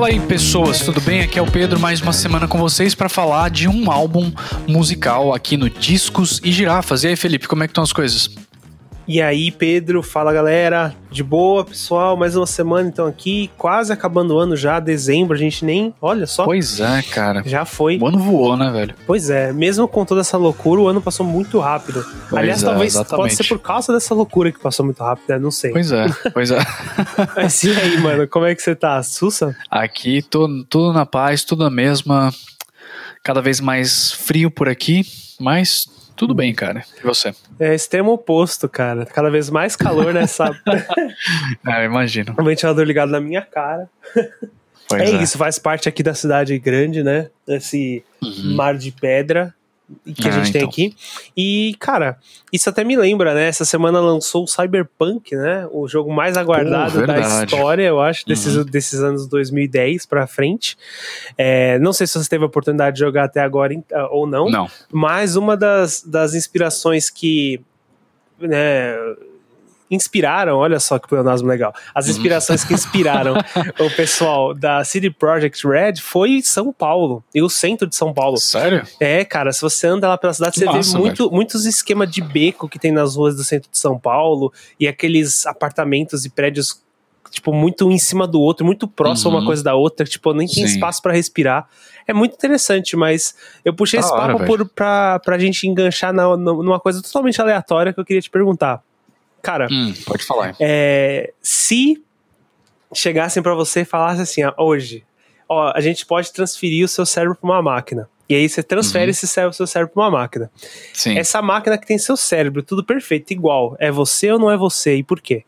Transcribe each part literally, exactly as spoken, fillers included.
Fala aí, pessoas, tudo bem? Aqui é o Pedro, mais uma semana com vocês para falar de um álbum musical aqui no Discos e Girafas. E aí, Felipe, como é que estão as coisas? E aí, Pedro, fala galera, de boa, pessoal, mais uma semana então aqui, quase acabando o ano já, dezembro, a gente nem, olha só. Pois é, cara. Já foi. O ano voou, né, velho? Pois é, mesmo com toda essa loucura, o ano passou muito rápido. Pois Aliás, é, talvez exatamente. pode ser por causa dessa loucura que passou muito rápido, né? Não sei. Pois é, pois é. Mas e aí, mano, como é que você tá? Sussa? Aqui, tudo, tudo na paz, tudo na mesma, cada vez mais frio por aqui, mas... Tudo bem, cara. E você? É extremo oposto, cara. Cada vez mais calor nessa... Ah, imagino. O ventilador ligado na minha cara. Pois é, é isso, faz parte aqui da cidade grande, né? Esse uhum. mar de pedra que a ah, gente tem então. aqui. E, cara, isso até me lembra, né? Essa semana lançou o Cyberpunk, né? O jogo mais aguardado Pô, da verdade. história, eu acho, desses, Uhum. desses anos dois mil e dez pra frente. É, não sei se você teve a oportunidade de jogar até agora ou não. Não. Mas uma das, das inspirações que... né, inspiraram, olha só que pleonasmo legal, as inspirações que inspiraram o pessoal da C D Projekt Red foi São Paulo, e o centro de São Paulo. Sério? É, cara, se você anda lá pela cidade, você Nossa, vê muito, muitos esquemas de beco que tem nas ruas do centro de São Paulo, e aqueles apartamentos e prédios, tipo, muito em cima do outro, muito próximo uhum. uma coisa da outra, tipo, nem tem Sim. espaço pra respirar. É muito interessante, mas eu puxei Da esse hora, papo por, pra, pra gente enganchar na, numa coisa totalmente aleatória que eu queria te perguntar. Cara, Hum, pode falar. é, se chegassem pra você e falassem assim, ó, hoje, ó, a gente pode transferir o seu cérebro pra uma máquina. E aí você transfere Uhum. esse cérebro, seu cérebro pra uma máquina. Sim. Essa máquina que tem seu cérebro, tudo perfeito, igual, é você ou não é você? E por quê?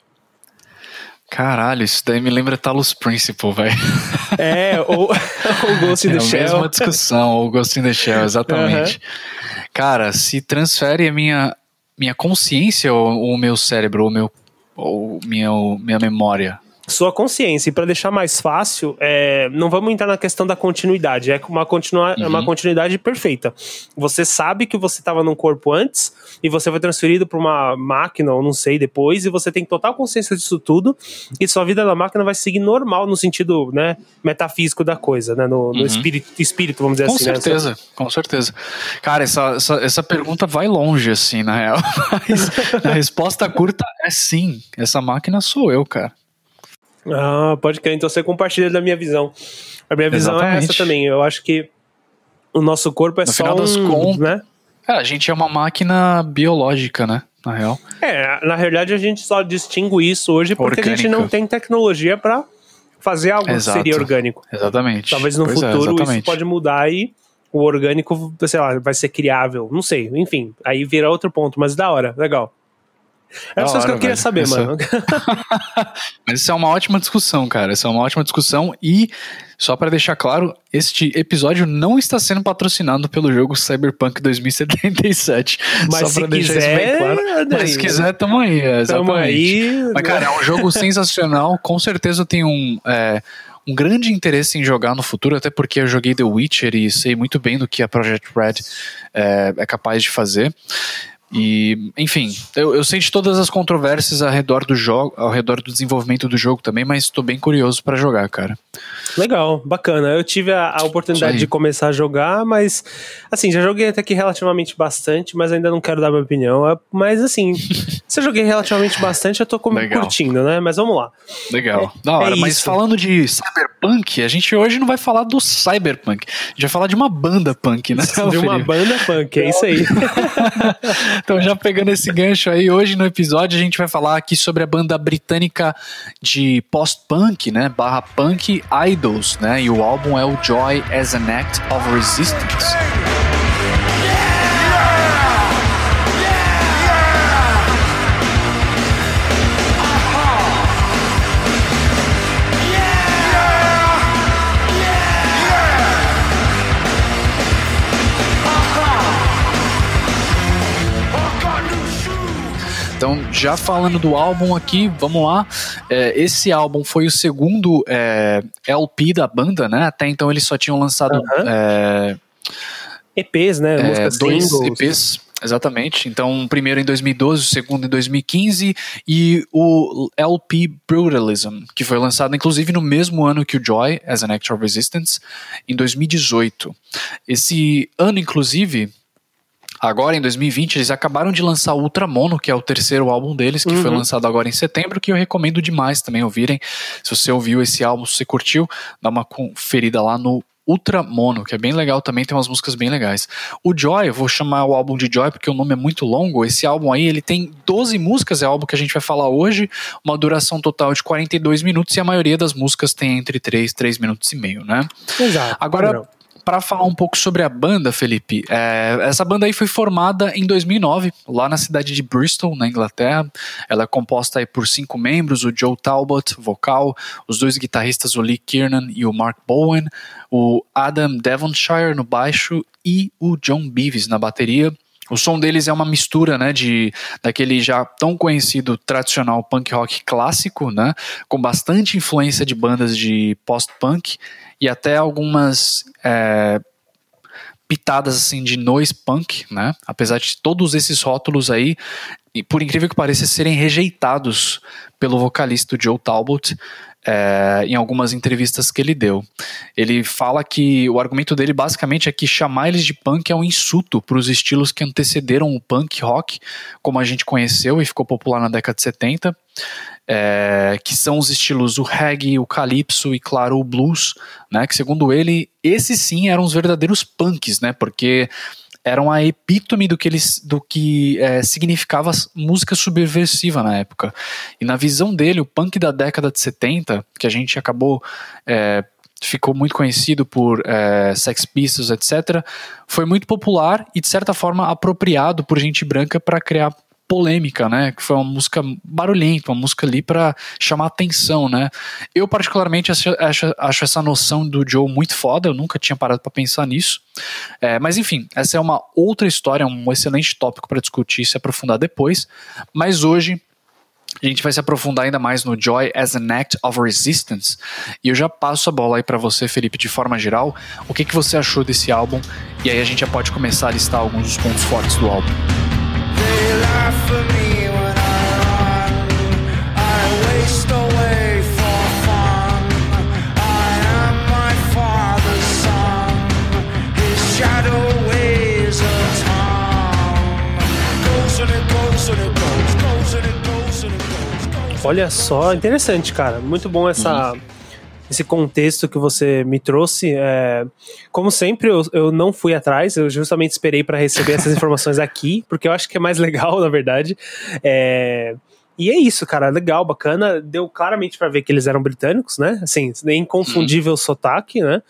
Caralho, isso daí me lembra Talos Principle, velho. É, ou o Ghost in É the a Shell. mesma discussão, o Ghost in the Shell, exatamente. Uhum. Cara, se transfere a minha, minha consciência ou o meu cérebro, ou, meu, ou minha, minha memória? Sua consciência. E para deixar mais fácil, é, não vamos entrar na questão da continuidade. É uma, continua, uhum. uma continuidade perfeita. Você sabe que você estava num corpo antes e você foi transferido para uma máquina, ou não sei, depois, e você tem total consciência disso tudo, e sua vida na máquina vai seguir normal no sentido, né, metafísico da coisa, né, no, no uhum. espírito, espírito, vamos dizer com assim. Com certeza, né? com certeza. Cara, essa, essa, essa pergunta vai longe, assim, na real. Mas a resposta curta é sim. Essa máquina sou eu, cara. Ah, pode crer, então você compartilha da minha visão. A minha visão Exatamente. É essa também. Eu acho que o nosso corpo é no só final das um, contas, né? É, a gente é uma máquina biológica, né? Na real. É, na realidade a gente só distingue isso hoje porque Orgânica. A gente não tem tecnologia pra fazer algo Exato. que seria orgânico. Exatamente. Talvez no pois futuro é, isso pode mudar e o orgânico, sei lá, vai ser criável. Não sei, enfim. Aí vira outro ponto, mas da hora, legal. Era só isso que eu queria velho. saber, Essa... mano. Mas isso é uma ótima discussão, cara. Isso é uma ótima discussão e, só pra deixar claro, este episódio não está sendo patrocinado pelo jogo Cyberpunk dois mil e setenta e sete. Mas só se pra deixar quiser, isso bem claro. Mas se quiser, tamo aí. É, tamo aí. Mas, cara, é um jogo sensacional. Com certeza eu tenho um... É, um grande interesse em jogar no futuro, até porque eu joguei The Witcher e sei muito bem do que a Projekt Red é, é capaz de fazer. E, enfim, eu, eu sei de todas as controvérsias ao redor do jogo, ao redor do desenvolvimento do jogo também, mas estou bem curioso pra jogar, cara. Legal, bacana. Eu tive a, a oportunidade de começar a jogar, mas assim, já joguei até que relativamente bastante, mas ainda não quero dar minha opinião. Mas assim, se eu joguei relativamente bastante, eu tô como curtindo, né? Mas vamos lá. Legal, é, da hora. É mas falando de Cyberpunk, a gente hoje não vai falar do Cyberpunk, a gente vai falar de uma banda punk, né? De uma banda punk, é isso aí. Então, já pegando esse gancho aí, hoje no episódio a gente vai falar aqui sobre a banda britânica de post-punk, né, barra punk Idols, né, e o álbum é o Joy as an Act of Resistance. Então, já falando do álbum aqui, vamos lá. É, esse álbum foi o segundo é, L P da banda, né? Até então eles só tinham lançado uh-huh. é, E Ps, né? É, Músicas dois singles. E Ps. Exatamente. Então, o primeiro em dois mil e doze, o segundo em dois mil e quinze e o L P Brutalism, que foi lançado inclusive no mesmo ano que o Joy, as an Act of Resistance, em dois mil e dezoito. Esse ano, inclusive, agora em dois mil e vinte, eles acabaram de lançar o Ultra Mono, que é o terceiro álbum deles, que uhum. foi lançado agora em setembro, que eu recomendo demais também ouvirem. Se você ouviu esse álbum, se você curtiu, dá uma conferida lá no Ultra Mono, que é bem legal também, tem umas músicas bem legais. O Joy, eu vou chamar o álbum de Joy porque o nome é muito longo. Esse álbum aí, ele tem doze músicas, é o álbum que a gente vai falar hoje, uma duração total de quarenta e dois minutos, e a maioria das músicas tem entre três, três minutos e meio, né? Exato. Agora, para falar um pouco sobre a banda, Felipe, é, essa banda aí foi formada em dois mil e nove, lá na cidade de Bristol, na Inglaterra. Ela é composta aí por cinco membros: o Joe Talbot, vocal, os dois guitarristas, o Lee Kiernan e o Mark Bowen, o Adam Devonshire no baixo e o John Beavis na bateria. O som deles é uma mistura, né, de, daquele já tão conhecido tradicional punk rock clássico, né, com bastante influência de bandas de post-punk e até algumas é, pitadas assim, de noise punk, né, apesar de todos esses rótulos aí, e por incrível que pareça, serem rejeitados pelo vocalista Joe Talbot, É, em algumas entrevistas que ele deu. Ele fala que o argumento dele basicamente é que chamar eles de punk é um insulto para os estilos que antecederam o punk rock, como a gente conheceu e ficou popular na década de setenta, é, que são os estilos o reggae, o calypso e, claro, o blues, né, que segundo ele, esses sim eram os verdadeiros punks, né, porque eram a epítome do que, eles, do que é, significava música subversiva na época. E na visão dele, o punk da década de setenta, que a gente acabou, é, ficou muito conhecido por é, Sex Pistols, etcétera, foi muito popular e, de certa forma, apropriado por gente branca para criar polêmica, né, que foi uma música barulhenta, uma música ali para chamar atenção, né. Eu particularmente acho, acho, acho essa noção do Joe muito foda, eu nunca tinha parado para pensar nisso, é, mas enfim, essa é uma outra história, um excelente tópico para discutir e se aprofundar depois, mas hoje a gente vai se aprofundar ainda mais no Joy as an Act of Resistance, e eu já passo a bola aí para você, Felipe, de forma geral, o que, que você achou desse álbum, e aí a gente já pode começar a listar alguns dos pontos fortes do álbum. They laugh at me when I run, I waste away for fun, I am my father's son, his shadow weighs a ton, goes and it goes and it goes, goes and it goes and it goes, goes. Olha só, interessante, cara, muito bom essa... Uhum. Esse contexto que você me trouxe. É, como sempre, eu, eu não fui atrás, eu justamente esperei para receber essas informações aqui, porque eu acho que é mais legal, na verdade. É, e é isso, cara, legal, bacana. Deu claramente para ver que eles eram britânicos, né? Assim, inconfundível hum. sotaque, né?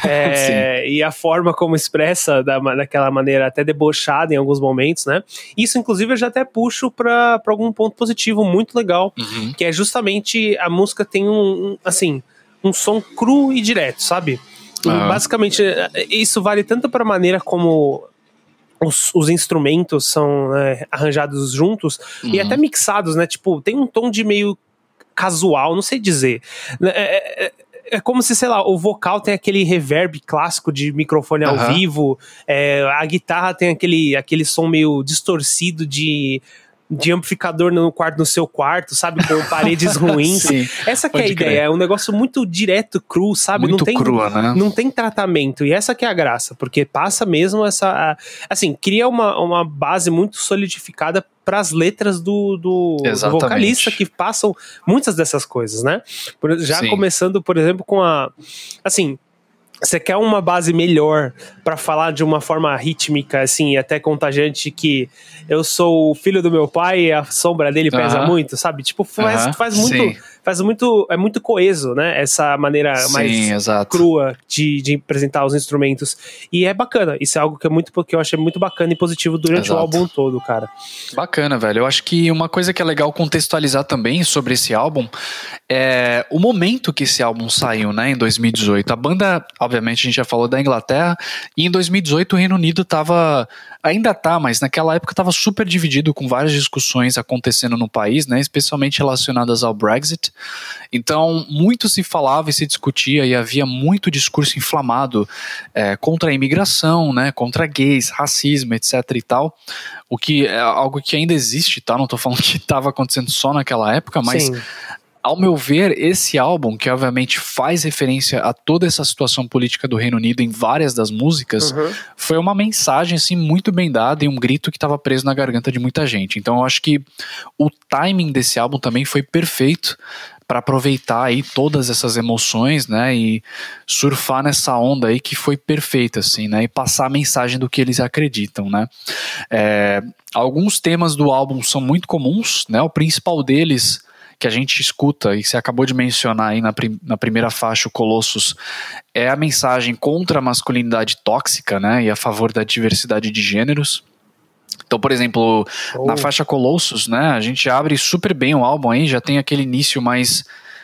É, e a forma como expressa da, daquela maneira até debochada em alguns momentos, né? Isso, inclusive, eu já até puxo para algum ponto positivo muito legal, uhum. que é justamente a música tem um, um assim... um som cru e direto, sabe? Ah. Basicamente, isso vale tanto para a maneira como os, os instrumentos são né, arranjados juntos uhum. e até mixados, né? Tipo, tem um tom de meio casual, não sei dizer. É, é, é como se, sei lá, o vocal tem aquele reverb clássico de microfone ao uhum. vivo, é, a guitarra tem aquele, aquele som meio distorcido de... de amplificador no quarto, no seu quarto, sabe, com paredes ruins. Sim, essa que é a ideia, crer. É um negócio muito direto, cru, sabe, muito não tem, crua, né? Não tem tratamento, e essa que é a graça, porque passa mesmo essa, assim, cria uma, uma base muito solidificada para as letras do, do, do vocalista, que passam muitas dessas coisas, né, já Sim. começando, por exemplo, com a, assim, você quer uma base melhor pra falar de uma forma rítmica, assim, até contagiante, que eu sou o filho do meu pai e a sombra dele pesa uh-huh. muito, sabe? Tipo, faz, uh-huh. faz muito... Sim. Faz muito, é muito coeso, né? Essa maneira Sim, mais exato. crua de, de apresentar os instrumentos. E é bacana. Isso é algo que, é muito, que eu achei muito bacana e positivo durante exato. o álbum todo, cara. Bacana, velho. Eu acho que uma coisa que é legal contextualizar também sobre esse álbum é o momento que esse álbum saiu, né? Em dois mil e dezoito. A banda, obviamente, a gente já falou da Inglaterra. E em dois mil e dezoito o Reino Unido tava... Ainda tá, mas naquela época estava super dividido, com várias discussões acontecendo no país, né? Especialmente relacionadas ao Brexit. Então, muito se falava e se discutia e havia muito discurso inflamado é, contra a imigração, né, contra gays, racismo, etc e tal, o que é algo que ainda existe, tá? Não tô falando que estava acontecendo só naquela época, mas... Sim. Ao meu ver, esse álbum, que obviamente faz referência a toda essa situação política do Reino Unido em várias das músicas, uhum. foi uma mensagem assim, muito bem dada e um grito que estava preso na garganta de muita gente. Então eu acho que o timing desse álbum também foi perfeito para aproveitar aí todas essas emoções, né, e surfar nessa onda aí que foi perfeita, assim, né, e passar a mensagem do que eles acreditam, né. É, alguns temas do álbum são muito comuns, né, o principal deles que a gente escuta, e você acabou de mencionar aí na, prim- na primeira faixa, o Colossus, é a mensagem contra a masculinidade tóxica, né, e a favor da diversidade de gêneros. Então, por exemplo, oh. na faixa Colossus, né, a gente abre super bem o álbum aí, já tem aquele início mais,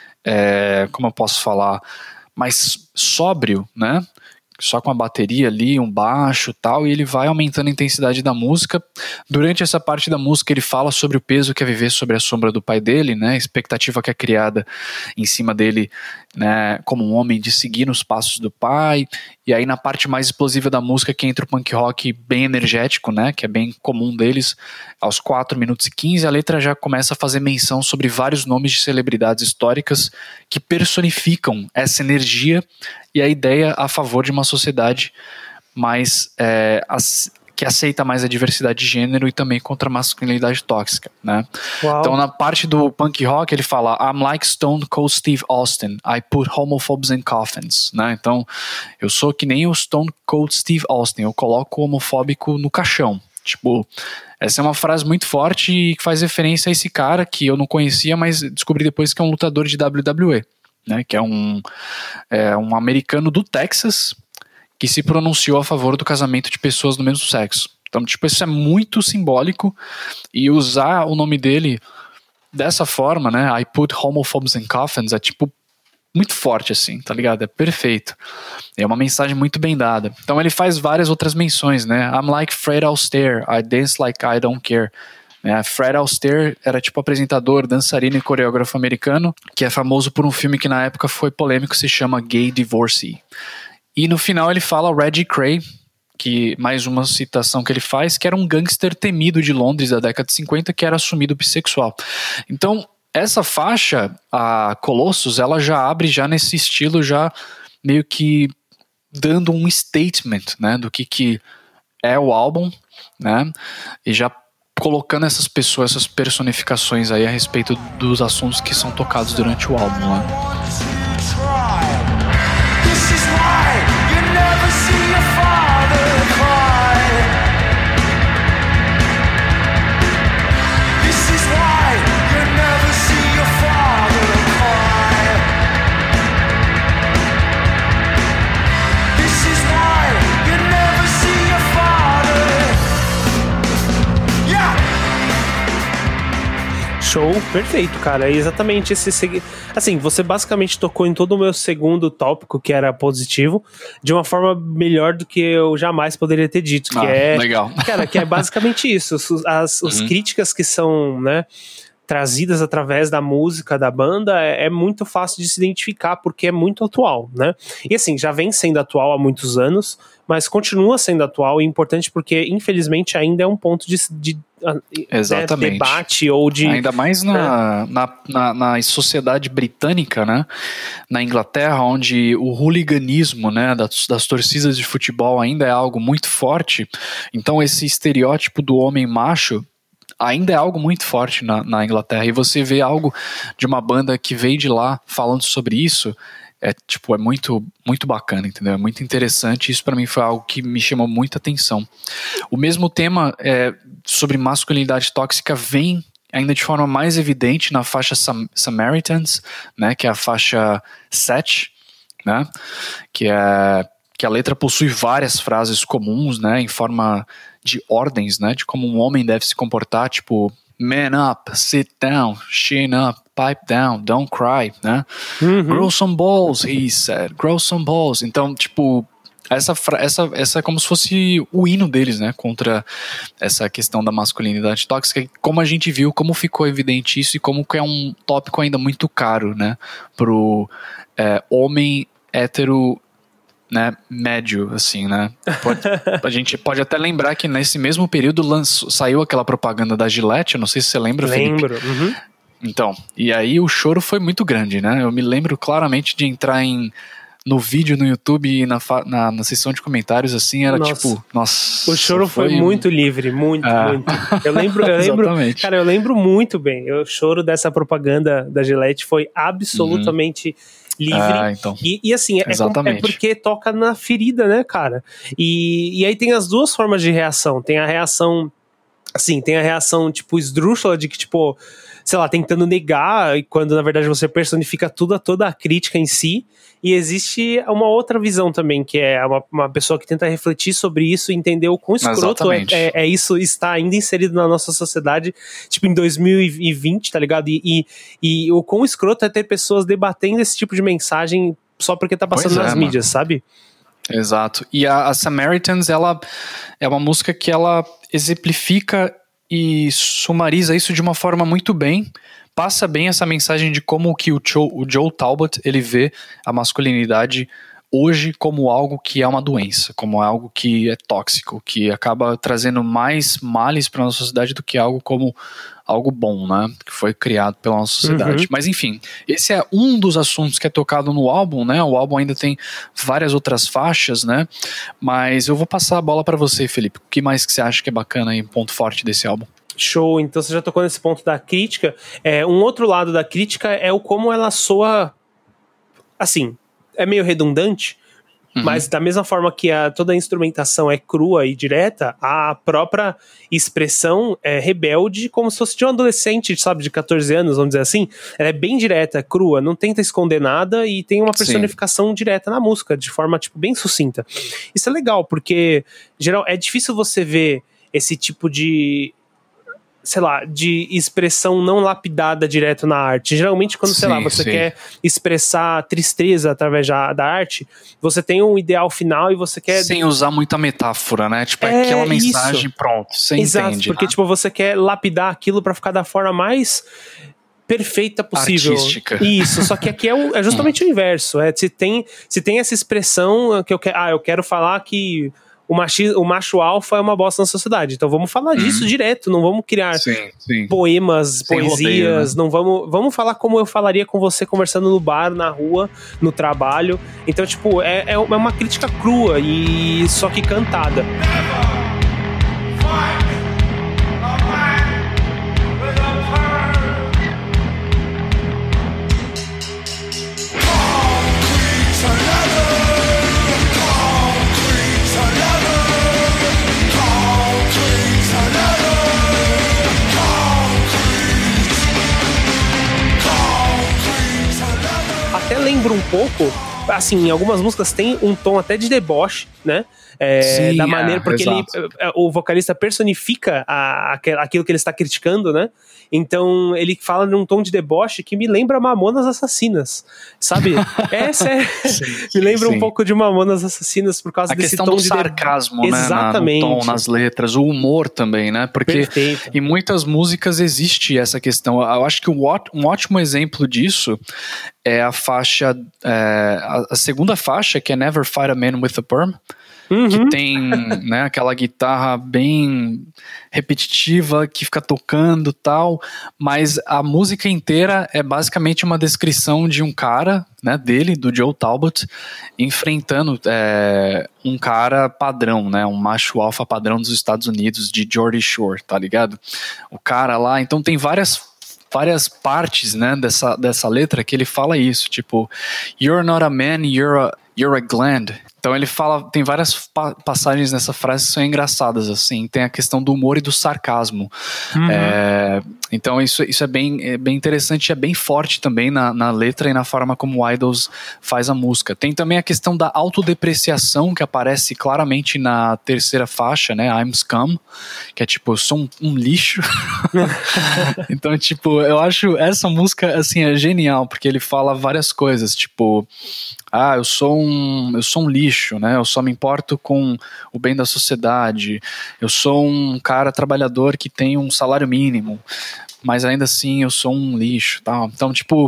é, como eu posso falar, mais sóbrio, né, só com a bateria ali, um baixo e tal, e ele vai aumentando a intensidade da música. Durante essa parte da música ele fala sobre o peso que é viver sobre a sombra do pai dele, né, a expectativa que é criada em cima dele, né, como um homem de seguir nos passos do pai. E aí na parte mais explosiva da música que entra o punk rock bem energético, né, que é bem comum deles, aos quatro minutos e quinze, a letra já começa a fazer menção sobre vários nomes de celebridades históricas que personificam essa energia e a ideia a favor de uma sociedade mais é, as, que aceita mais a diversidade de gênero e também contra a masculinidade tóxica, né? Uau. Então na parte do punk rock ele fala I'm like Stone Cold Steve Austin, I put homophobes in coffins, né? Então eu sou que nem o Stone Cold Steve Austin, eu coloco o homofóbico no caixão. Tipo, essa é uma frase muito forte e que faz referência a esse cara que eu não conhecia, mas descobri depois que é um lutador de W W E, né, que é um, é um americano do Texas que se pronunciou a favor do casamento de pessoas do mesmo sexo. Então, tipo, isso é muito simbólico e usar o nome dele dessa forma, né, I put homophobes in coffins, é tipo muito forte assim, tá ligado? É perfeito. É uma mensagem muito bem dada. Então ele faz várias outras menções, né, I'm like Fred Astaire, I dance like I don't care. É, Fred Astaire era tipo apresentador, dançarino e coreógrafo americano, que é famoso por um filme que na época foi polêmico, se chama Gay Divorcee. E no final ele fala Reggie Cray, que mais uma citação que ele faz, que era um gangster temido de Londres da década de cinquenta, que era assumido bissexual. Então essa faixa, a Colossus, ela já abre já nesse estilo, já meio que dando um statement, né, do que, que é o álbum, né, e já colocando essas pessoas, essas personificações aí a respeito dos assuntos que são tocados durante o álbum, né? Show, perfeito, cara. É exatamente esse... Seg... Assim, você basicamente tocou em todo o meu segundo tópico, que era positivo, de uma forma melhor do que eu jamais poderia ter dito. Que ah, é, legal. Cara, que é basicamente isso. As, as uhum. críticas que são, né, trazidas através da música da banda é, é muito fácil de se identificar, porque é muito atual, né? E assim, já vem sendo atual há muitos anos, mas continua sendo atual e importante porque, infelizmente, ainda é um ponto de, de, de debate ou de... Ainda mais na, é. na, na, na sociedade britânica, né? Na Inglaterra, onde o hooliganismo, né, das, das torcidas de futebol ainda é algo muito forte. Então esse estereótipo do homem macho ainda é algo muito forte na, na Inglaterra. E você vê algo de uma banda que veio de lá falando sobre isso... É, tipo, é muito, muito bacana, entendeu? É muito interessante. Isso pra mim foi algo que me chamou muita atenção. O mesmo tema é, sobre masculinidade tóxica vem ainda de forma mais evidente na faixa Sam- Samaritans, né? Que é a faixa sete, né? Que, é, que a letra possui várias frases comuns, né? Em forma de ordens, né? De como um homem deve se comportar, tipo... Man up, sit down, chin up, pipe down, don't cry, né? Uhum. Grow some balls, he said, grow some balls. Então, tipo, Essa, essa, essa é como se fosse o hino deles, né? Contra essa questão da masculinidade tóxica. Como a gente viu, como ficou evidente isso e como que é um tópico ainda muito caro, né? Pro é, homem hétero, né, médio, assim, né? Pode, a gente pode até lembrar que nesse mesmo período lançou, saiu aquela propaganda da Gillette, eu não sei se você lembra, Lembro, Felipe. uhum. Então, e aí o choro foi muito grande, né? Eu me lembro claramente de entrar em... no vídeo no YouTube e na, na, na seção de comentários, assim, era Nossa. tipo, nossa. O choro foi, foi muito livre, muito, é. muito. Eu lembro, eu lembro, cara, eu lembro muito bem. O choro dessa propaganda da Gillette foi absolutamente uhum. livre. Ah, então. E, e assim, é, é porque toca na ferida, né, cara? E, e aí tem as duas formas de reação. Tem a reação, assim, tem a reação, tipo, esdrúxula de que, tipo, sei lá, tentando negar, quando na verdade você personifica tudo, toda a crítica em si. E existe uma outra visão também, que é uma, uma pessoa que tenta refletir sobre isso e entender o quão escroto é, é, é isso estar ainda inserido na nossa sociedade, tipo, em dois mil e vinte, tá ligado? E, e, e o quão escroto é ter pessoas debatendo esse tipo de mensagem só porque tá passando pois nas é, mídias, mano. Sabe? Exato. E a, a Samaritans, ela é uma música que ela exemplifica e sumariza isso de uma forma muito bem, passa bem essa mensagem de como que o Joe, o Joe Talbot, ele vê a masculinidade hoje como algo que é uma doença, como algo que é tóxico, que acaba trazendo mais males para a nossa sociedade do que algo como algo bom, né, que foi criado pela nossa sociedade. Uhum. Mas enfim, esse é um dos assuntos que é tocado no álbum, né, o álbum ainda tem várias outras faixas, né, mas eu vou passar a bola para você, Felipe. O que mais que você acha que é bacana e um ponto forte desse álbum? Show, então você já tocou nesse ponto da crítica. É, um outro lado da crítica é o como ela soa, assim, é meio redundante, uhum. mas da mesma forma que a, toda a instrumentação é crua e direta, a própria expressão é rebelde, como se fosse de um adolescente, sabe, de catorze anos, vamos dizer assim. Ela é bem direta, crua, não tenta esconder nada e tem uma personificação Sim. direta na música, de forma, tipo, bem sucinta. Isso é legal, porque, geral, é difícil você ver esse tipo de... sei lá, de expressão não lapidada direto na arte. Geralmente quando, sim, sei lá, você sim. quer expressar tristeza através da, da arte, você tem um ideal final e você quer... Sem usar muita metáfora, né? Tipo, é aquela mensagem, isso. Pronto, você Exato, entende. Porque, né? tipo, você quer lapidar aquilo pra ficar da forma mais perfeita possível. Artística. Isso, só que aqui é, o, é justamente o inverso. É, se, tem, se tem essa expressão que eu quero... Ah, eu quero falar que... O, machi, o macho alfa é uma bosta na sociedade. Então vamos falar disso hum. direto. Não vamos criar sim, sim. poemas, Sem poesias. Rodeio, né? Não vamos, vamos falar como eu falaria com você conversando no bar, na rua, no trabalho. Então, tipo, é, é uma crítica crua e só que cantada. Até lembra um pouco, assim, em algumas músicas tem um tom até de deboche, né? É, Sim, da maneira, é, porque ele, o vocalista personifica a, a, aquilo que ele está criticando, né? Então ele fala num tom de deboche que me lembra Mamonas Assassinas, sabe? É sério, me lembra sim. um pouco de Mamonas Assassinas por causa a desse tom tom do de sarcasmo, de... né? Exatamente. Na, no tom, nas letras, o humor também, né? Porque Perfeito. Em muitas músicas existe essa questão. Eu acho que um ótimo exemplo disso é a faixa, é, a, a segunda faixa, que é Never Fight a Man with a Perm. Uhum. Que tem, né, aquela guitarra bem repetitiva que fica tocando e tal, mas a música inteira é basicamente uma descrição de um cara, né, dele, do Joe Talbot, enfrentando é, um cara padrão, né, um macho alfa padrão dos Estados Unidos, de Geordie Shore, tá ligado? O cara lá, então tem várias várias partes, né, dessa, dessa letra que ele fala isso, tipo, you're not a man, you're a, you're a gland. Então ele fala, tem várias pa- passagens nessa frase que são engraçadas, assim, tem a questão do humor e do sarcasmo. Uhum. É, então isso, isso é, bem, é bem interessante e é bem forte também na, na letra e na forma como o Idols faz a música. Tem também a questão da autodepreciação que aparece claramente na terceira faixa, né, I'm Scum, que é tipo, eu sou um, um lixo. Então, tipo, eu acho essa música, assim, é genial, porque ele fala várias coisas, tipo, ah, eu sou um, eu sou um lixo, lixo, né? Eu só me importo com o bem da sociedade. Eu sou um cara trabalhador que tem um salário mínimo, mas ainda assim eu sou um lixo, tal. Então, tipo,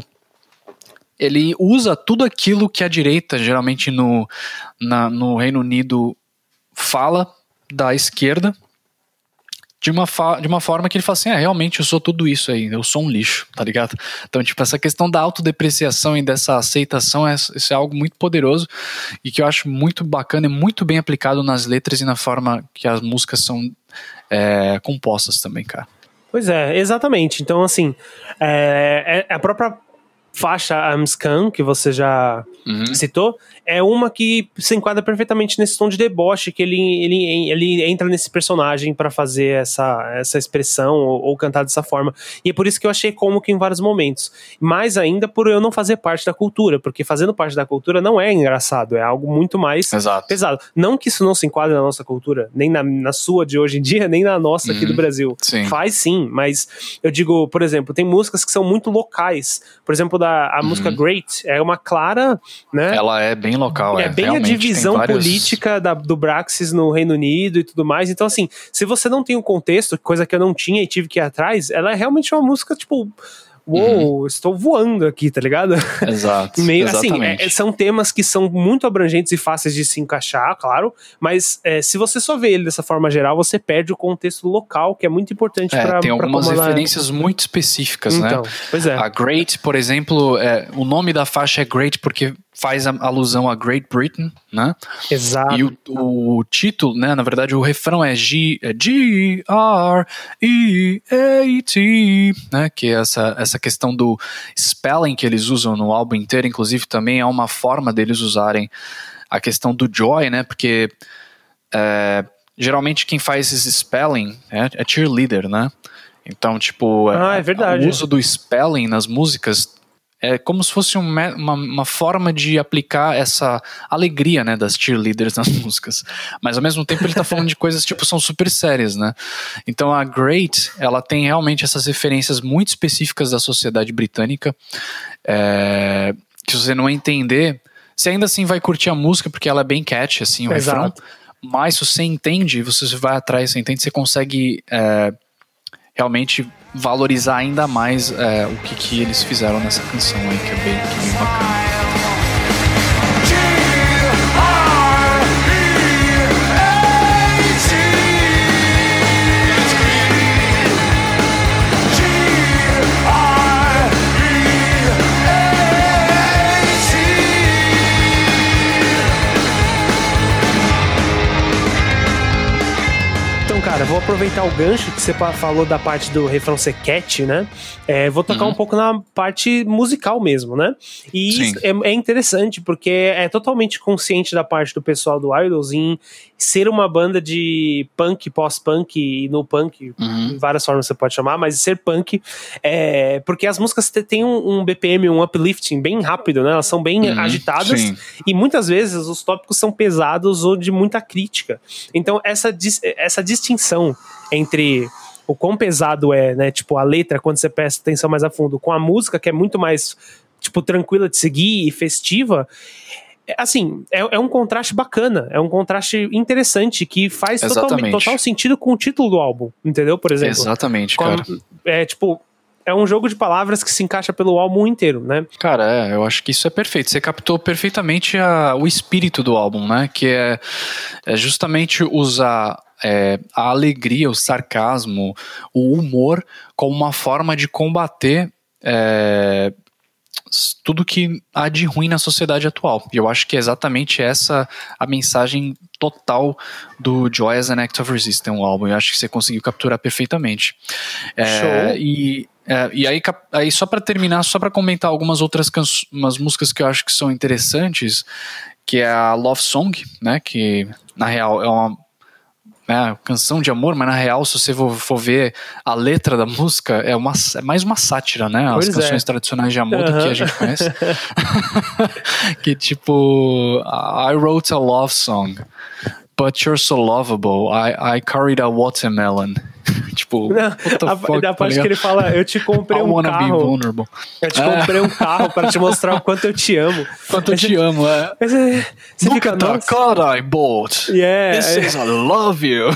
ele usa tudo aquilo que a direita, geralmente no, na, no Reino Unido, fala da esquerda, de uma, fa- de uma forma que ele fala assim, é, realmente eu sou tudo isso aí, eu sou um lixo, tá ligado? Então, tipo, essa questão da autodepreciação e dessa aceitação, é, isso é algo muito poderoso e que eu acho muito bacana e muito bem aplicado nas letras e na forma que as músicas são é, compostas também, cara. Pois é, exatamente. Então, assim, é, é a própria faixa I'm Scum, que você já uhum. citou, é uma que se enquadra perfeitamente nesse tom de deboche, que ele, ele, ele entra nesse personagem pra fazer essa, essa expressão ou, ou cantar dessa forma. E é por isso que eu achei cômico em vários momentos. Mais ainda por eu não fazer parte da cultura, porque fazendo parte da cultura não é engraçado, é algo muito mais Exato. pesado. Não que isso não se enquadre na nossa cultura, nem na, na sua de hoje em dia, nem na nossa aqui uhum. do Brasil. Sim. Faz sim, mas eu digo, por exemplo, tem músicas que são muito locais. Por exemplo, da, a uhum. música Great é uma clara, né? Ela é bem local, é. É bem Realmente, a divisão várias... política da, do Braxis no Reino Unido e tudo mais. Então, assim, se você não tem o contexto, coisa que eu não tinha e tive que ir atrás, ela é realmente uma música, tipo... Uou, uhum. estou voando aqui, tá ligado? Exato, Meio, exatamente. Assim, é, são temas que são muito abrangentes e fáceis de se encaixar, claro, mas é, se você só vê ele dessa forma geral, você perde o contexto local, que é muito importante é, pra... tem pra algumas como ela... referências muito específicas, então, né? Pois é. A Great, por exemplo, é, o nome da faixa é Great porque faz a alusão a Great Britain, né? Exato. E o, o título, né, na verdade, o refrão é G, é G R E A T, né, que é essa, essa questão do spelling que eles usam no álbum inteiro, inclusive também é uma forma deles usarem a questão do joy, né, porque é, geralmente quem faz esse spelling é, é cheerleader, né? Então, tipo, ah, é verdade. o uso do spelling nas músicas é como se fosse uma, uma, uma forma de aplicar essa alegria, né, das cheerleaders nas músicas. Mas ao mesmo tempo ele tá falando de coisas tipo, são super sérias, né? Então a Great, ela tem realmente essas referências muito específicas da sociedade britânica, é, que se você não entender, você ainda assim vai curtir a música, porque ela é bem catchy, assim, o Exato. refrão. Mas se você entende, você vai atrás, você entende, você consegue é, realmente valorizar ainda mais é, o que, que eles fizeram nessa canção aí, que é bem, que é bem bacana. Cara, vou aproveitar o gancho que você falou da parte do refrão ser catchy, né? É, vou tocar uhum. um pouco na parte musical mesmo, né? E isso é, é interessante porque é totalmente consciente da parte do pessoal do Idols em ser uma banda de punk, pós-punk e no punk, uhum. em várias formas você pode chamar, mas ser punk, é, porque as músicas têm um, um B P M, um uplifting bem rápido, né? Elas são bem uhum. agitadas Sim. e muitas vezes os tópicos são pesados ou de muita crítica. Então essa, essa distinção entre o quão pesado é, né, tipo a letra, quando você presta atenção mais a fundo, com a música que é muito mais, tipo, tranquila de seguir e festiva, assim, é, é um contraste bacana, é um contraste interessante que faz totalmente, total sentido com o título do álbum, entendeu? Por exemplo. Exatamente, com, cara. É, tipo, é um jogo de palavras que se encaixa pelo álbum inteiro, né? Cara, é, eu acho que isso é perfeito. Você captou perfeitamente a, o espírito do álbum, né? Que é, é justamente usar é, a alegria, o sarcasmo, o humor como uma forma de combater é, tudo que há de ruim na sociedade atual. E eu acho que é exatamente essa a mensagem total do Joy as an Act of Resistance, o álbum. Eu acho que você conseguiu capturar perfeitamente. É, Show! E... É, e aí, aí só pra terminar, só pra comentar algumas outras canções, umas músicas que eu acho que são interessantes, que é a Love Song, né, que na real é uma é, canção de amor, mas na real, se você for, for ver a letra da música, é, uma, é mais uma sátira, né, as pois canções é. tradicionais de amor uhum. do que a gente conhece. Que tipo, I wrote a love song. But you're so lovable, I, I carried a watermelon. Tipo, Não, what the a, fuck, da tá parte que ligado? ele fala, eu te comprei I um wanna be carro. vulnerable. Eu te É. comprei um carro para te mostrar o quanto eu te amo. Quanto eu Aí te você- amo, é. aí Você, você Look fica, at the nossa. car I bought. Yeah, This é. is I love you.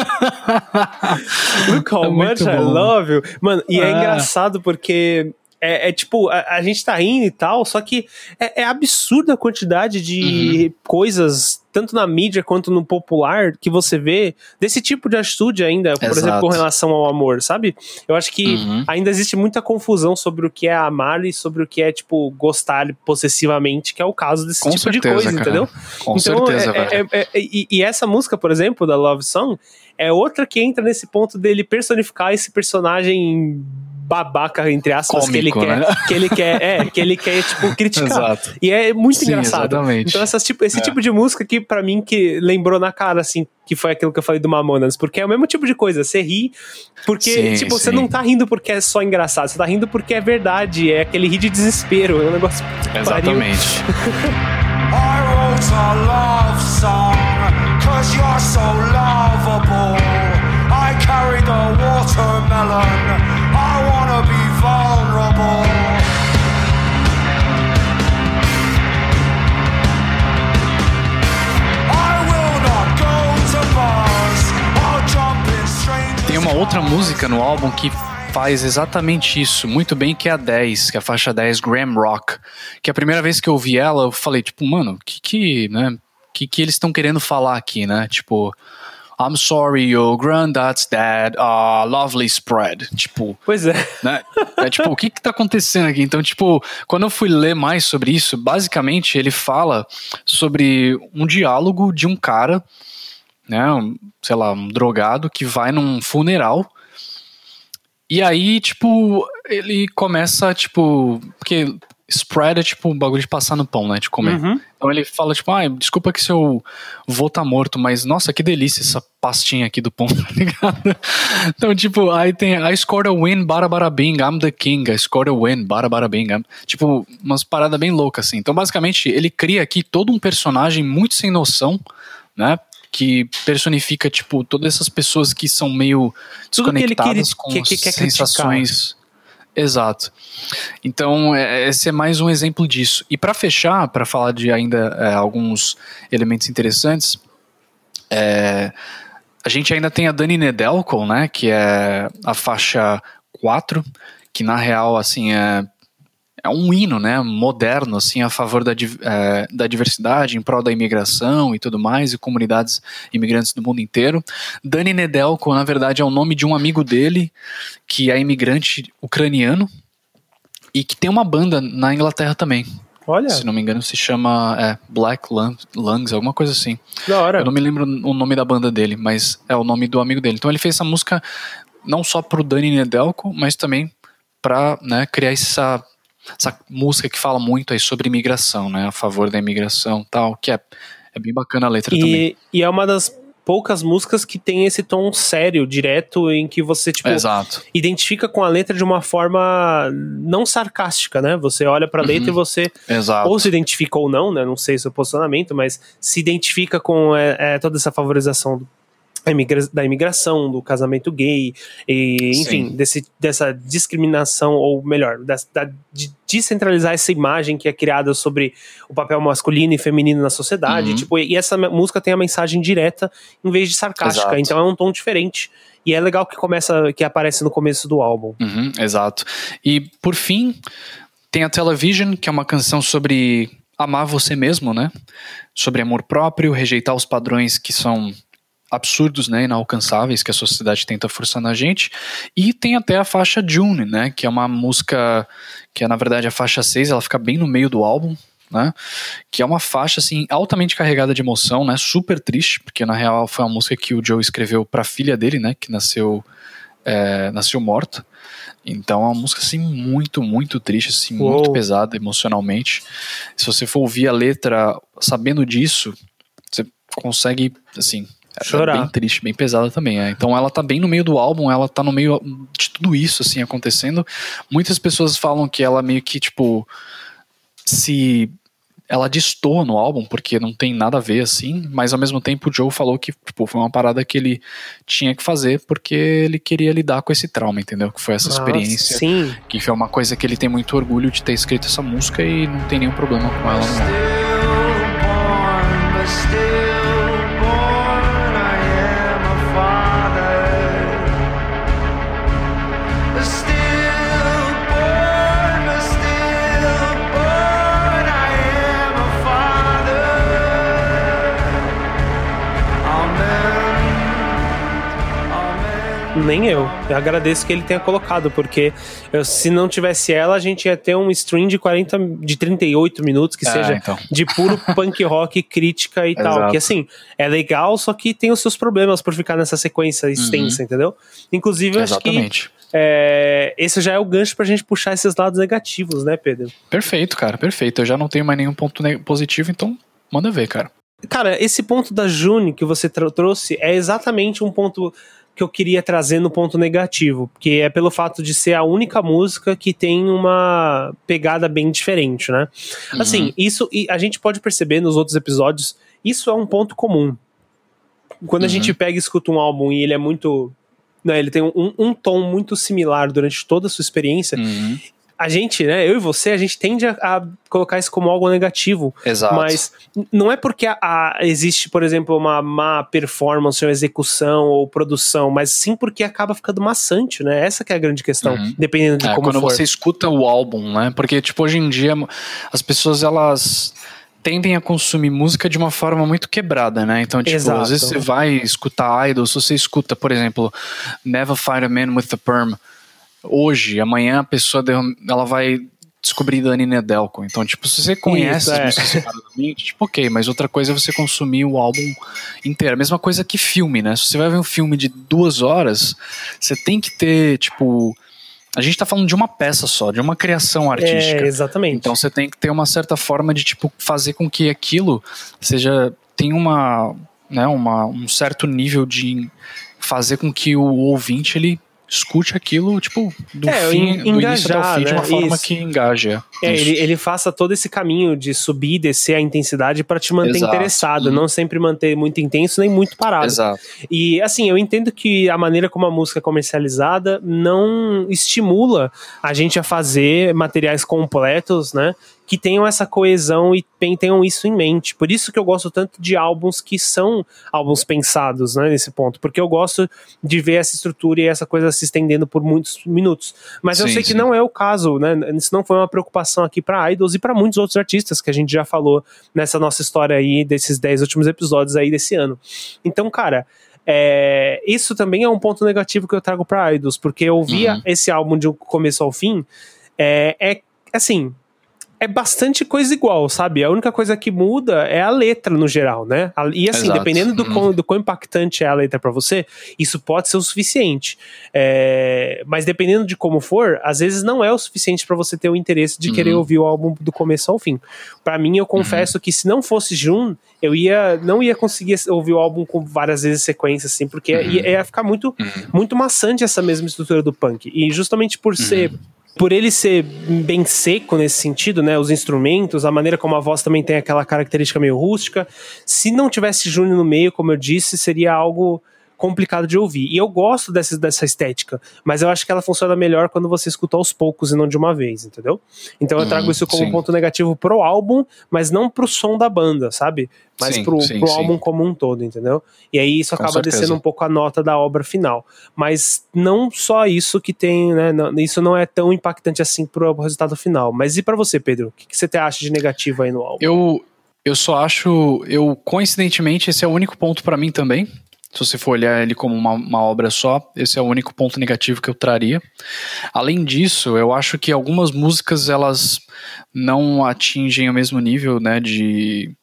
Look how É much muito I bom. love you. Mano, e é, É. engraçado porque é, é tipo, a, a gente tá rindo e tal, só que é, é absurda a quantidade de Uhum. coisas, tanto na mídia quanto no popular, que você vê desse tipo de atitude ainda, por Exato. exemplo, com relação ao amor, sabe? Eu acho que Uhum. ainda existe muita confusão sobre o que é amar e sobre o que é, tipo, gostar possessivamente, que é o caso desse Com tipo certeza, de coisa, cara. entendeu? Com certeza, é, é- velho. é- é- e, e essa música, por exemplo, da Love Song, é outra que entra nesse ponto dele personificar esse personagem babaca, entre aspas, que ele Cômico, quer, né? que ele quer, é, que ele quer, tipo, criticar. Exato. E é muito Sim, engraçado. exatamente. Então, essas, tipo, esse É. tipo de música que, pra mim, que lembrou na cara, assim, que foi aquilo que eu falei do Mamonas, porque é o mesmo tipo de coisa, você ri, porque, Sim, tipo, você sim. não tá rindo porque é só engraçado, você tá rindo porque é verdade, é aquele rir de desespero, é um negócio que pariu. Exatamente. I wrote a love song, cause you're so lovable. I carry the watermelon, I wanna be vulnerable. I will not go to bars, I'll jump in strangers' Tem uma outra cars. música no álbum que faz exatamente isso, muito bem, que é a dez, que é a faixa dez, Glam Rock. Que a primeira vez que eu ouvi ela, eu falei, tipo, mano, que que, né, que que eles estão querendo falar aqui, né? Tipo, I'm sorry, your granddad's dead, a lovely spread. Tipo, Pois é. né? É tipo, o que que tá acontecendo aqui? Então, tipo, quando eu fui ler mais sobre isso, basicamente ele fala sobre um diálogo de um cara, né, um, sei lá, um drogado que vai num funeral e aí, tipo, ele começa, tipo, porque spread é tipo um bagulho de passar no pão, né, de comer. Uhum. Então ele fala, tipo, ah, desculpa que seu vô tá morto, mas nossa, que delícia essa pastinha aqui do pão, tá ligado? Então, tipo, aí tem I scored a win, bada bada bing, I'm the king, I scored a win, bada bada bing. I'm... Tipo, umas paradas bem loucas, assim. Então, basicamente, ele cria aqui todo um personagem muito sem noção, né? Que personifica, tipo, todas essas pessoas que são meio Tudo que ele desconectadas quer- com que- que quer sensações. Exato. Então, é, esse é mais um exemplo disso. E para fechar, para falar de ainda é, alguns elementos interessantes, é, a gente ainda tem a Dani Nedelko, né, que é a faixa quatro, que na real, assim, é, é um hino, né, moderno, assim, a favor da, di- é, da diversidade, em prol da imigração e tudo mais, e comunidades imigrantes do mundo inteiro. Dani Nedelko, na verdade, é o nome de um amigo dele, que é imigrante ucraniano, e que tem uma banda na Inglaterra também. Olha, Se não me engano, se chama é, Black Lung- Lungs, alguma coisa assim. da hora. Eu não me lembro o nome da banda dele, mas é o nome do amigo dele. Então ele fez essa música não só pro Dani Nedelko, mas também pra, né, criar essa, essa música que fala muito aí sobre imigração, né, a favor da imigração e tal, que é, é bem bacana a letra também. E, e é uma das poucas músicas que tem esse tom sério, direto, em que você, tipo, Exato. identifica com a letra de uma forma não sarcástica, né? Você olha pra letra e você Exato. ou se identifica ou não, né? Não sei o seu posicionamento, mas se identifica com é, é, toda essa favorização do- da imigra- da imigração, do casamento gay, e, enfim, Sim. desse, dessa discriminação, ou melhor, da, da- de descentralizar essa imagem que é criada sobre o papel masculino e feminino na sociedade. Uhum. Tipo, e essa me- música tem a mensagem direta em vez de sarcástica, Exato. então é um tom diferente. E é legal que começa, que aparece no começo do álbum. Uhum, exato. E por fim, tem a Television, que é uma canção sobre amar você mesmo, né? Sobre amor próprio, rejeitar os padrões que são absurdos, né, inalcançáveis que a sociedade tenta forçar na gente. E tem até a faixa June, né, que é uma música que é na verdade a faixa seis, ela fica bem no meio do álbum, né, que é uma faixa assim altamente carregada de emoção, né, super triste, porque na real foi uma música que o Joe escreveu para a filha dele, né, que nasceu é, nasceu morta. Então é uma música assim muito, muito triste, assim, Uou. muito pesada emocionalmente. Se você for ouvir a letra sabendo disso, você consegue, assim, é Chorar. bem triste, bem pesada também. É. Então ela tá bem no meio do álbum, ela tá no meio de tudo isso, assim, acontecendo. Muitas pessoas falam que ela meio que, tipo, se ela destoa no álbum, porque não tem nada a ver, assim, mas ao mesmo tempo o Joe falou que, tipo, foi uma parada que ele tinha que fazer porque ele queria lidar com esse trauma, entendeu? Que foi essa Ah, experiência, sim. que foi uma coisa que ele tem muito orgulho de ter escrito essa música e não tem nenhum problema com ela no álbum. Stillborn, but stillborn, I am a father. Stillborn, but stillborn, I am a father. Amen. Amen. Nem eu. Eu agradeço que ele tenha colocado, porque eu, se não tivesse ela, a gente ia ter um stream de quarenta, de trinta e oito minutos, que É, seja então. de puro punk rock, crítica e tal. Exato. Que assim, é legal, só que tem os seus problemas por ficar nessa sequência extensa, entendeu? Inclusive, eu acho que Exatamente. é, esse já é o gancho pra gente puxar esses lados negativos, né, Pedro? Perfeito, cara, perfeito. Eu já não tenho mais nenhum ponto ne- positivo, então manda ver, cara. Cara, esse ponto da June que você tro- trouxe é exatamente um ponto que eu queria trazer no ponto negativo, que é pelo fato de ser a única música que tem uma pegada bem diferente, né? Uhum. Assim, isso e a gente pode perceber nos outros episódios, isso é um ponto comum. Quando a Uhum. gente pega e escuta um álbum e ele é muito... Né, ele tem um, um tom muito similar durante toda a sua experiência, Uhum. a gente, né, eu e você, a gente tende a, a colocar isso como algo negativo. Exato. Mas não é porque a, a- existe, por exemplo, uma má performance ou execução ou produção, mas sim porque acaba ficando maçante, né? Essa que é a grande questão, Uhum. dependendo de É, como quando for. você escuta o álbum, né? Porque, tipo, hoje em dia as pessoas, elas tendem a consumir música de uma forma muito quebrada, né? Então, tipo, Exato. às vezes você vai escutar Idol, se você escuta, por exemplo, Never Fight a Man with a Perm, hoje, amanhã a pessoa deu- ela vai descobrir Dani Nedelko. Então, tipo, se você conhece Isso, as é. músicas separadamente, tipo, ok, mas outra coisa é você consumir o álbum inteiro. A mesma coisa que filme, né? Se você vai ver um filme de duas horas, você tem que ter, tipo... A gente tá falando de uma peça só, de uma criação artística. É, exatamente. Então você tem que ter uma certa forma de, tipo, fazer com que aquilo seja... Tenha uma, né, uma, um certo nível de fazer com que o ouvinte, ele escute aquilo, tipo, do, É, fim, en- do início até o engajar, fim, de uma né? forma Isso. que engaje. É, Isso. ele, ele faça todo esse caminho de subir e descer a intensidade pra te manter Exato. interessado, Uhum. não sempre manter muito intenso nem muito parado. Exato. E assim, eu entendo que a maneira como a música é comercializada não estimula a gente a fazer materiais completos, né? Que tenham essa coesão e pen- tenham isso em mente. Por isso que eu gosto tanto de álbuns que são álbuns pensados, né? Nesse ponto. Porque eu gosto de ver essa estrutura e essa coisa se estendendo por muitos minutos. Mas eu Sim, sei que sim. não é o caso, né? Isso não foi uma preocupação aqui para Idols e para muitos outros artistas que a gente já falou nessa nossa história aí, desses dez últimos episódios aí desse ano. Então, cara, é, isso também é um ponto negativo que eu trago pra Idols, porque eu ouvia Uhum. esse álbum de começo ao fim, é, é assim, é bastante coisa igual, sabe? A única coisa que muda é a letra no geral, né? A- E assim, Exato. dependendo do, Uhum. quão, do quão impactante é a letra pra você, isso pode ser o suficiente. É, mas dependendo de como for, às vezes não é o suficiente pra você ter o interesse de Uhum. querer ouvir o álbum do começo ao fim. Pra mim, eu confesso que se não fosse June, eu ia, não ia conseguir ouvir o álbum com várias vezes sequência, assim, porque Uhum. ia, ia ficar muito, Uhum. muito maçante essa mesma estrutura do punk. E justamente por ser... Por ele ser bem seco nesse sentido, né? Os instrumentos, a maneira como a voz também tem aquela característica meio rústica. Se não tivesse Júnior no meio, como eu disse, seria algo complicado de ouvir. E eu gosto dessa, dessa estética, mas eu acho que ela funciona melhor quando você escuta aos poucos e não de uma vez, entendeu? Então eu trago Hum, isso como sim. um ponto negativo pro álbum, mas não pro som da banda, sabe? Mas Sim, pro, sim, pro sim. álbum como um todo, entendeu? E aí isso Com acaba certeza. descendo um pouco a nota da obra final. Mas não só isso que tem, né? não- isso não é tão impactante assim pro resultado final. Mas e pra você, Pedro? O que, que você te acha de negativo aí no álbum? Eu, eu só acho, eu coincidentemente, esse é o único ponto pra mim também. Se você for olhar ele como uma, uma obra só, esse é o único ponto negativo que eu traria. Além disso, eu acho que algumas músicas elas não atingem o mesmo nível, né, de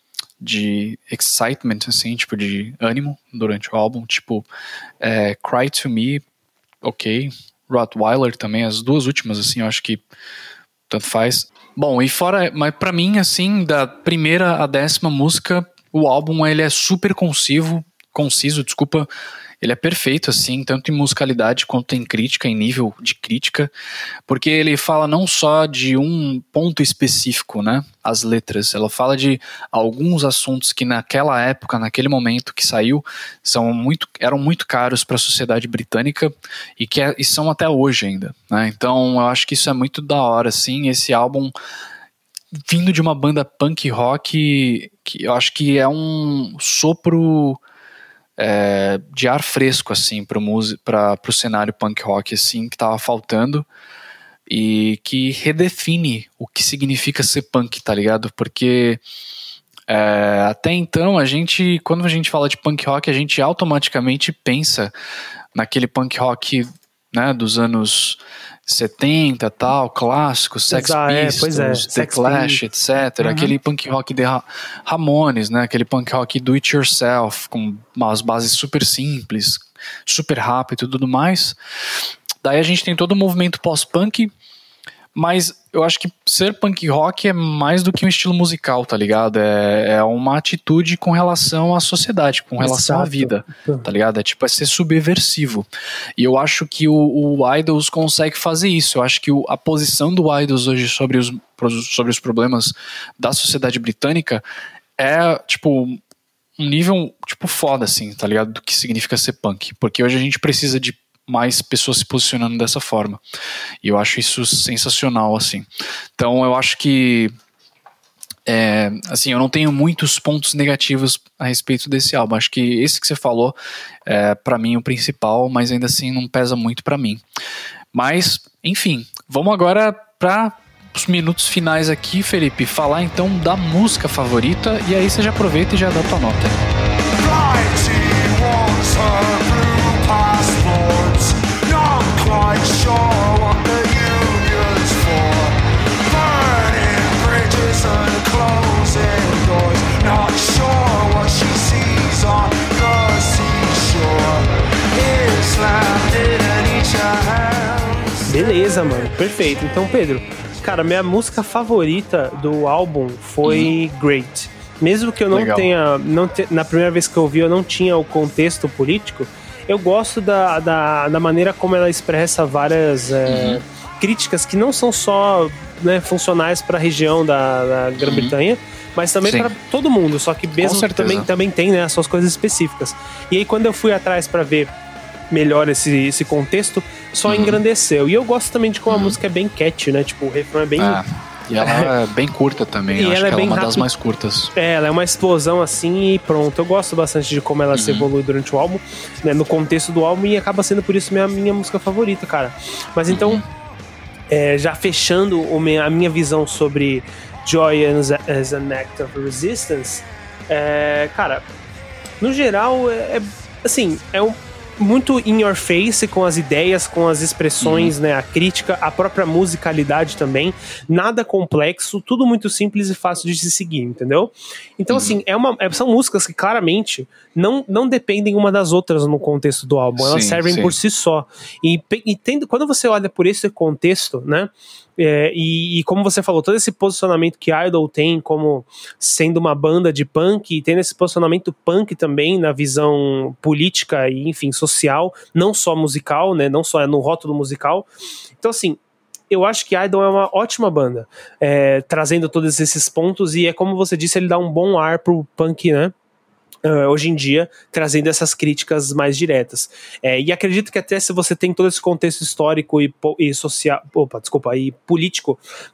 de excitement, assim, tipo de ânimo durante o álbum, tipo é, Cry to Me, ok, Rottweiler também, as duas últimas, assim, eu acho que tanto faz. Bom, e fora, mas pra mim, assim, da primeira à décima música, o álbum ele é super conciso, conciso, desculpa, ele é perfeito, assim, tanto em musicalidade quanto em crítica, em nível de crítica, porque ele fala não só de um ponto específico, né, as letras, ela fala de alguns assuntos que naquela época, naquele momento que saiu, são muito, eram muito caros para a sociedade britânica e que é, e são até hoje ainda, né, então eu acho que isso é muito da hora, assim, esse álbum vindo de uma banda punk rock, que eu acho que é um sopro é, de ar fresco, assim, para o cenário punk rock, assim, que tava faltando, e que redefine o que significa ser punk, tá ligado? Porque é, até então, a gente, quando a gente fala de punk rock, a gente automaticamente pensa naquele punk rock, né, dos anos setenta, tal, clássico, Sex Exato, Pistols, é, é. The Sex Clash, etcétera. Uhum. Aquele punk rock de Ra- Ramones, né, aquele punk rock do it yourself, com umas bases super simples, super rápido e tudo mais. Daí a gente tem todo o movimento pós-punk, mas eu acho que ser punk rock é mais do que um estilo musical, tá ligado? É, é uma atitude com relação à sociedade, com relação Exato. à vida, tá ligado? É tipo, é ser subversivo. E eu acho que o, o Idols consegue fazer isso. Eu acho que o, a posição do Idols hoje sobre os, sobre os problemas da sociedade britânica é, tipo, um nível, tipo, foda, assim, tá ligado? Do que significa ser punk. Porque hoje a gente precisa de mais pessoas se posicionando dessa forma. E eu acho isso sensacional, assim. Então eu acho que é, assim, eu não tenho muitos pontos negativos a respeito desse álbum. Acho que esse que você falou é pra mim o principal, mas ainda assim não pesa muito pra mim. Mas, enfim, vamos agora para os minutos finais aqui, Felipe, falar então da música favorita, e aí você já aproveita e já dá tua nota. Quite sure what the union's for. Burning bridges and closing doors. Not sure what she sees on the seashore. Islam didn't eat your hands. Beleza, mano, perfeito. Então, Pedro, cara, minha música favorita do álbum foi hum. Great. Mesmo que eu não Legal. tenha, não te, na primeira vez que eu ouvi eu não tinha o contexto político, eu gosto da, da, da maneira como ela expressa várias é, uhum. críticas que não são só, né, funcionais para a região da, da Grã-Bretanha, uhum. mas também para todo mundo, só que mesmo também, também tem, né, as suas coisas específicas. E aí quando eu fui atrás para ver melhor esse, esse contexto, só uhum. engrandeceu. E eu gosto também de como uhum. a música é bem catchy, né, tipo, o refrão é bem... Ah. E ela é bem curta também, eu acho ela que é, ela é uma rápido. das mais curtas. É, ela é uma explosão assim e pronto. Eu gosto bastante de como ela uhum. se evolui durante o álbum, né, no contexto do álbum, e acaba sendo por isso minha, minha música favorita, cara. Mas então, uhum. é, já fechando o minha, a minha visão sobre Joy as, as an Act of Resistance, é, cara, no geral, é, é assim, é um muito in your face com as ideias, com as expressões, uhum. né, a crítica, a própria musicalidade também, nada complexo, tudo muito simples e fácil de se seguir, entendeu? Então, uhum. assim, é uma, é, são músicas que claramente não, não dependem uma das outras no contexto do álbum, elas sim, servem sim. por si só. E, e tendo, quando você olha por esse contexto, né, É, e, e como você falou, todo esse posicionamento que Idol tem como sendo uma banda de punk, e tendo esse posicionamento punk também na visão política e, enfim, social, não só musical, né, não só no rótulo musical. Então, assim, eu acho que Idol é uma ótima banda, é, trazendo todos esses pontos, e é como você disse, ele dá um bom ar pro punk, né? Uh, hoje em dia, trazendo essas críticas mais diretas. É, e acredito que até se você tem todo esse contexto histórico e, e social, opa, desculpa, e político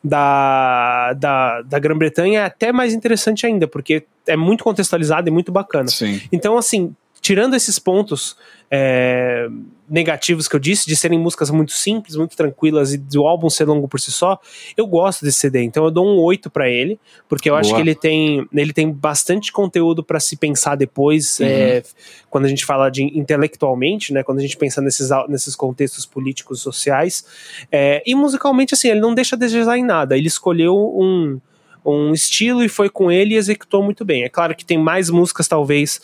da, da, da Grã-Bretanha, é até mais interessante ainda, porque é muito contextualizado e muito bacana. Sim. Então, assim, tirando esses pontos é, negativos que eu disse, de serem músicas muito simples, muito tranquilas, e do álbum ser longo por si só, eu gosto desse C D, então eu dou um oito pra ele, porque eu Boa. acho que ele tem, ele tem bastante conteúdo pra se pensar depois, uhum. é, quando a gente fala de intelectualmente, né, quando a gente pensa nesses, nesses contextos políticos, sociais, é, e musicalmente, assim, ele não deixa a desejar em nada, ele escolheu um um estilo e foi com ele e executou muito bem. É claro que tem mais músicas, talvez,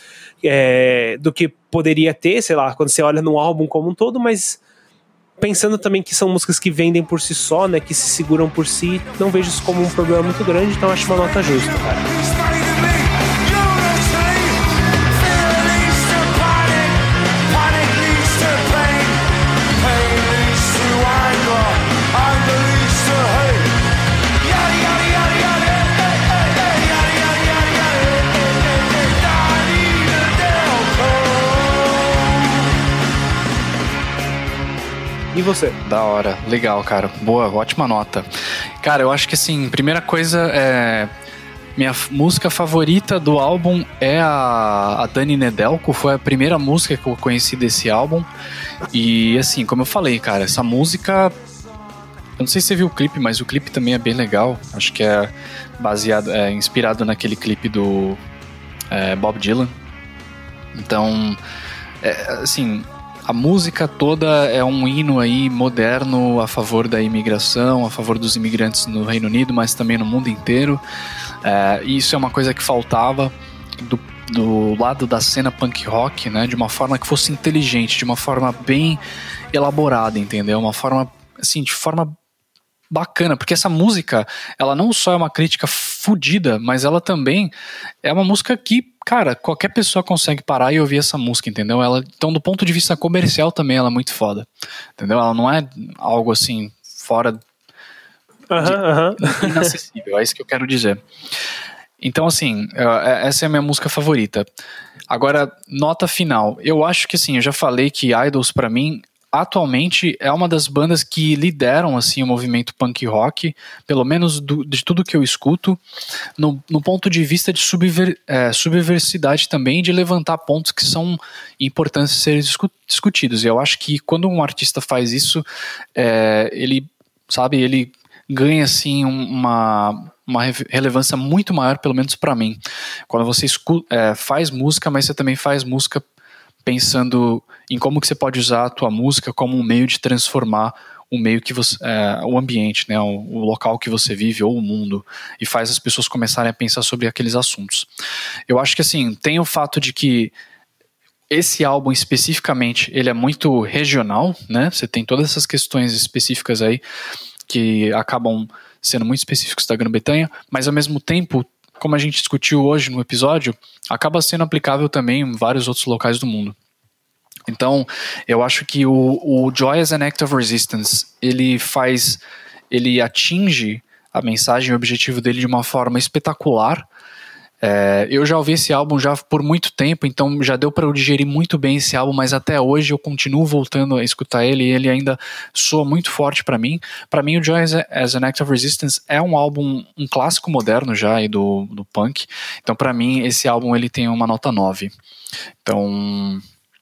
é, do que poderia ter, sei lá, quando você olha no álbum como um todo, mas pensando também que são músicas que vendem por si só, né, que se seguram por si, não vejo isso como um problema muito grande, então acho uma nota justa, cara. E você? Da hora, legal, cara. Boa, ótima nota. Cara, eu acho que assim, primeira coisa é... Minha f- música favorita do álbum é a, a Dani Nedelko, foi a primeira música que eu conheci desse álbum. E assim, como eu falei, cara, essa música... Eu não sei se você viu o clipe, mas o clipe também é bem legal. Acho que é baseado, é inspirado naquele clipe do é, Bob Dylan. Então, é, assim, a música toda é um hino aí moderno a favor da imigração, a favor dos imigrantes no Reino Unido, mas também no mundo inteiro. É, e isso é uma coisa que faltava do, do lado da cena punk rock, né? De uma forma que fosse inteligente, de uma forma bem elaborada, entendeu? Uma forma, assim, de forma bacana, porque essa música, ela não só é uma crítica fodida, mas ela também é uma música que, cara, qualquer pessoa consegue parar e ouvir essa música, entendeu? Ela, então, do ponto de vista comercial também, ela é muito foda, entendeu? Ela não é algo, assim, fora... Aham, de, aham. inacessível, é isso que eu quero dizer. Então, assim, essa é a minha música favorita. Agora, nota final. Eu acho que, assim, eu já falei que Idols, pra mim, atualmente é uma das bandas que lideram, assim, o movimento punk rock, pelo menos do, de tudo que eu escuto, no, no ponto de vista de subver, é, subversidade também, de levantar pontos que são importantes de serem discu- discutidos. E eu acho que quando um artista faz isso, é, ele, sabe, ele ganha, assim, uma... uma relevância muito maior, pelo menos pra mim. Quando você escuta, é, faz música, mas você também faz música pensando em como que você pode usar a tua música como um meio de transformar o meio que você, é, o ambiente, né, o, o local que você vive ou o mundo, e faz as pessoas começarem a pensar sobre aqueles assuntos. Eu acho que, assim, tem o fato de que esse álbum especificamente, ele é muito regional, né, você tem todas essas questões específicas aí que acabam sendo muito específicos da Grã-Bretanha, mas ao mesmo tempo, como a gente discutiu hoje no episódio, acaba sendo aplicável também em vários outros locais do mundo. Então, eu acho que o, o Joy as an Act of Resistance, ele faz, ele atinge a mensagem e o objetivo dele de uma forma espetacular. É, eu já ouvi esse álbum já por muito tempo, então já deu para eu digerir muito bem esse álbum, mas até hoje eu continuo voltando a escutar ele e ele ainda soa muito forte para mim. Para mim, o Joy as an Act of Resistance é um álbum, um clássico moderno já aí do, do punk, então para mim esse álbum ele tem uma nota nove. Então...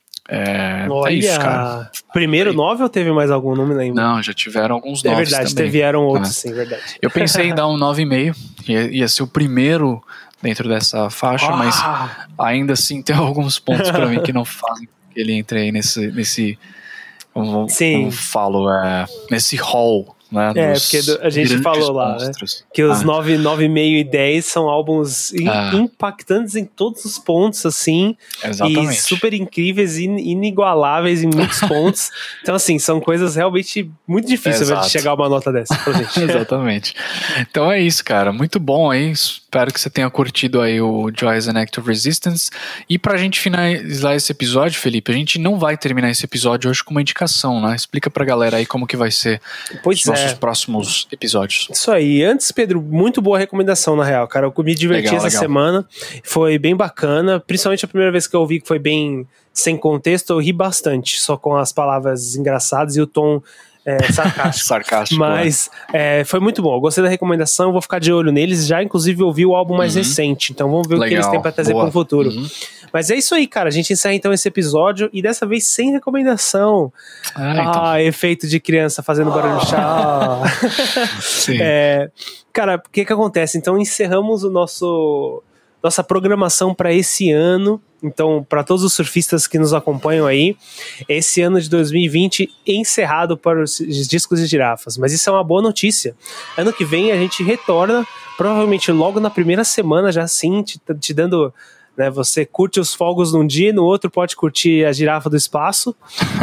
É, Olha, é isso, cara. Primeiro nove ou teve mais algum? Não me lembro. Não, já tiveram alguns É noves verdade, também. tiveram outros, É. sim, verdade. Eu pensei em dar um nove vírgula cinco, ia, ia ser o primeiro dentro dessa faixa, Ah! mas ainda assim tem alguns pontos pra mim que não fazem que ele entre aí nesse, nesse como, Sim. como eu falo, é, nesse hall, né, É, dos porque do- a gente grandes falou lá, né? monstros. Que os Ah, nove, nove vírgula cinco e dez são álbuns in- Ah. impactantes em todos os pontos, assim. Exatamente. E super incríveis e in- inigualáveis em muitos pontos. Então, assim, são coisas realmente muito difíceis Exato. de chegar a uma nota dessa pra gente. Exatamente. Então é isso, cara. Muito bom aí. Espero que você tenha curtido aí o Joy as an Act of Resistance. E pra gente finalizar esse episódio, Felipe, a gente não vai terminar esse episódio hoje com uma indicação, né? Explica pra galera aí como que vai ser Pois os nossos é. próximos episódios. Isso aí. Antes, Pedro, muito boa recomendação, na real, cara. Eu me diverti Legal, essa legal. semana. Foi bem bacana. Principalmente a primeira vez que eu ouvi, que foi bem sem contexto, eu ri bastante, só com as palavras engraçadas e o tom é, sarcástico. Sarcástico. Mas é, foi muito bom. Eu gostei da recomendação, vou ficar de olho neles. Já, inclusive, ouvi o álbum mais Uhum. recente. Então vamos ver o que Legal. eles têm pra trazer Boa. pro futuro. Uhum. Mas é isso aí, cara. A gente encerra então esse episódio e dessa vez sem recomendação. Ah, então. Ah, efeito de criança fazendo barulho chato. Sim. É, cara, o que que acontece? Então encerramos o nosso nossa programação para esse ano. Então, para todos os surfistas que nos acompanham aí, esse ano de dois mil e vinte encerrado para os discos de girafas. Mas isso é uma boa notícia. Ano que vem a gente retorna, provavelmente logo na primeira semana, já assim, te, te dando... Né, você curte os fogos num dia, no outro pode curtir a girafa do espaço.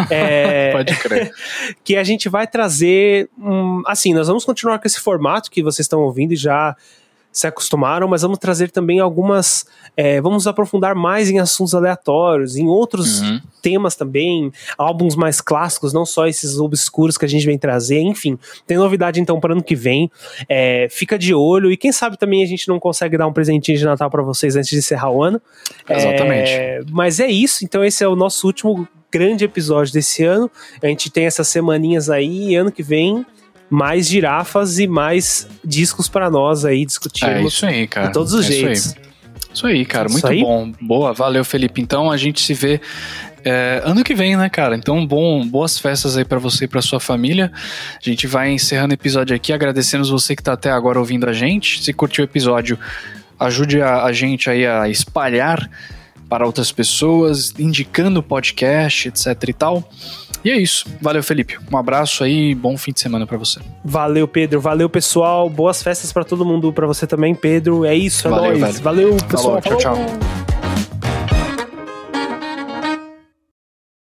É, Pode crer. que a gente vai trazer... Um, assim, nós vamos continuar com esse formato que vocês estão ouvindo e já se acostumaram, mas vamos trazer também algumas... É, vamos aprofundar mais em assuntos aleatórios, em outros Uhum. temas também, álbuns mais clássicos, não só esses obscuros que a gente vem trazer, enfim. Tem novidade então para ano que vem. É, fica de olho e quem sabe também a gente não consegue dar um presentinho de Natal para vocês antes de encerrar o ano. Exatamente. É, mas é isso, então esse é o nosso último grande episódio desse ano. A gente tem essas semaninhas aí, e ano que vem mais girafas e mais discos pra nós aí discutirmos. É isso aí, cara. De todos os é jeitos. Isso aí, isso aí cara. Isso Muito aí? bom. Boa, valeu, Felipe. Então a gente se vê é, ano que vem, né, cara? Então bom, boas festas aí pra você e pra sua família. A gente vai encerrando o episódio aqui. Agradecemos você que tá até agora ouvindo a gente. Se curtiu o episódio, ajude a, a gente aí a espalhar para outras pessoas, indicando o podcast, etc e tal. E é isso. Valeu, Felipe. Um abraço aí, bom fim de semana pra você. Valeu, Pedro. Valeu, pessoal. Boas festas pra todo mundo, pra você também, Pedro. É isso, é Valeu, nóis. velho. Valeu, pessoal. Falou, tchau, tchau. Falou.